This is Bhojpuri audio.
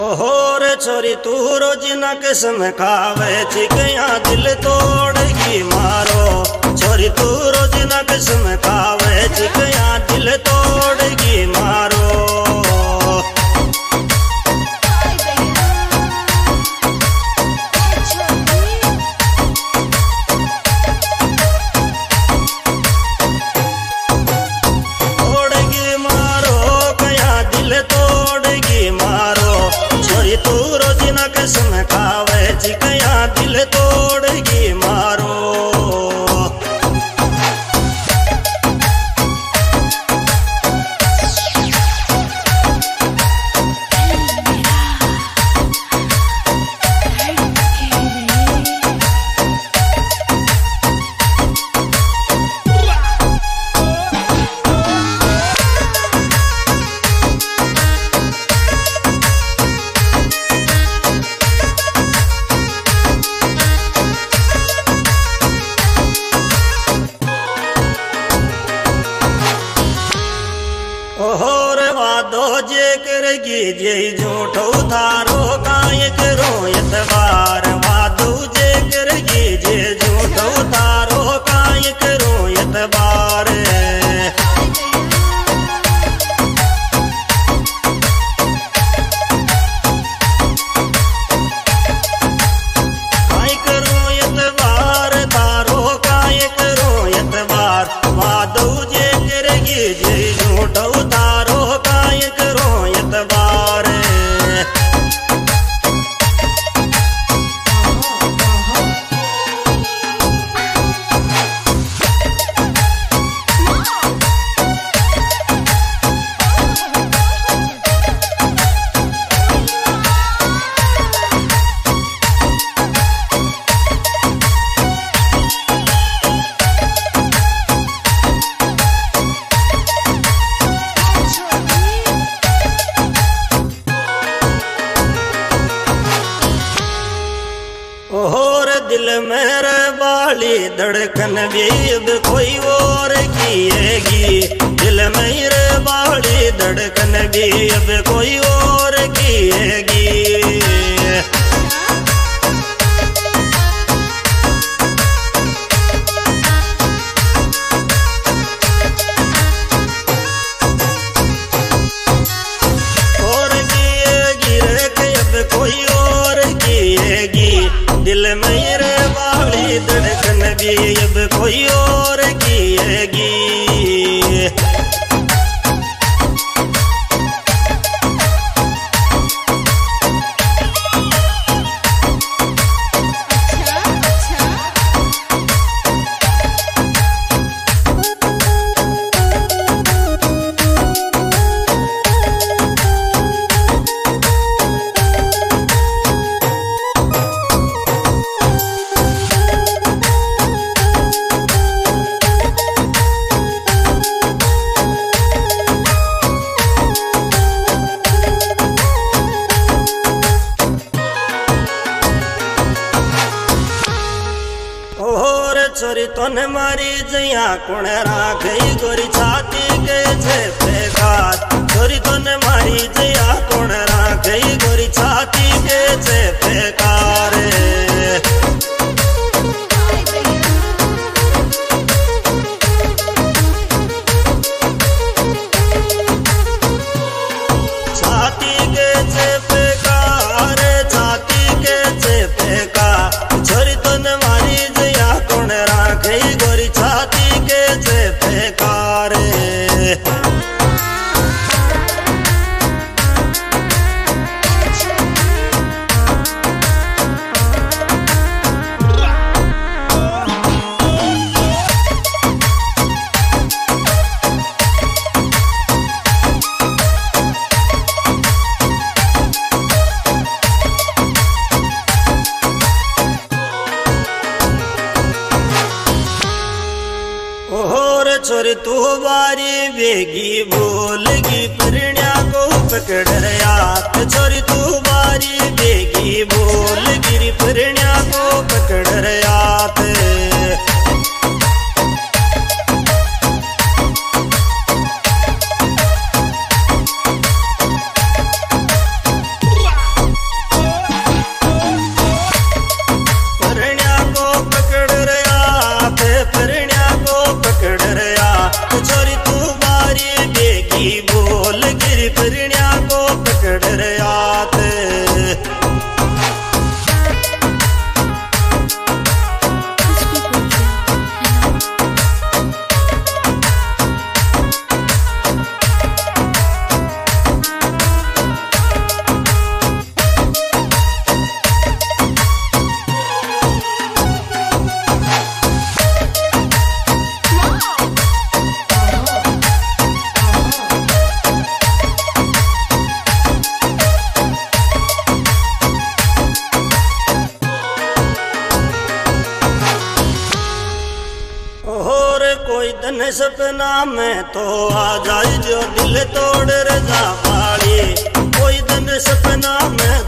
ओहोर छोरी तू रोज न किस्म खावे चिकया दिल तोड़गी मारो। छोरी तू रोज न किस्म खावे चिकया दिल तोड़गी मारो। तू रोज न किस्म खावे चिकया दिल तोड़गी मारो। ओहोर वादो जे करगी जे झूठो थारो काय करो एतबार। वादो जे करगी जे झूठो थारो काय करो एतबार। काय करो एतबार थारो काय करो एतबार। वादो जे करगी जे झूठो थारो काय करो एतबार। ओहोर दिल मेरे बाली धड़कन भी अब कोई और किएगी। दिल मेरे बाली धड़कन भी अब कोई और किएगी। और किएगी रे अब कोई और किएगी। दिल मेरे बाली धड़कन भी अब कोई और किएगी। ओहोर छोरी तोने मारी जया कुण राखई गोरी छाती के छे फेकात। छोरी तोने मारी जया कुण राखई गोरी छाती के छे फेकार। छाती के छे फेकार छाती के छे फेकार। छोरी तोने मारी जया कुण राखई गोरी छाती के छे फेकार। ओहोर छोरी तू बारी बेगी बोलगी परिण्या को पकड़ रयात। छोरी तू बारी बेगी बोलगी परिण्या को पकड़ रयात। सपना में तो आ जाए जो दिल तोड़ रजा पाली कोई दिन सपना में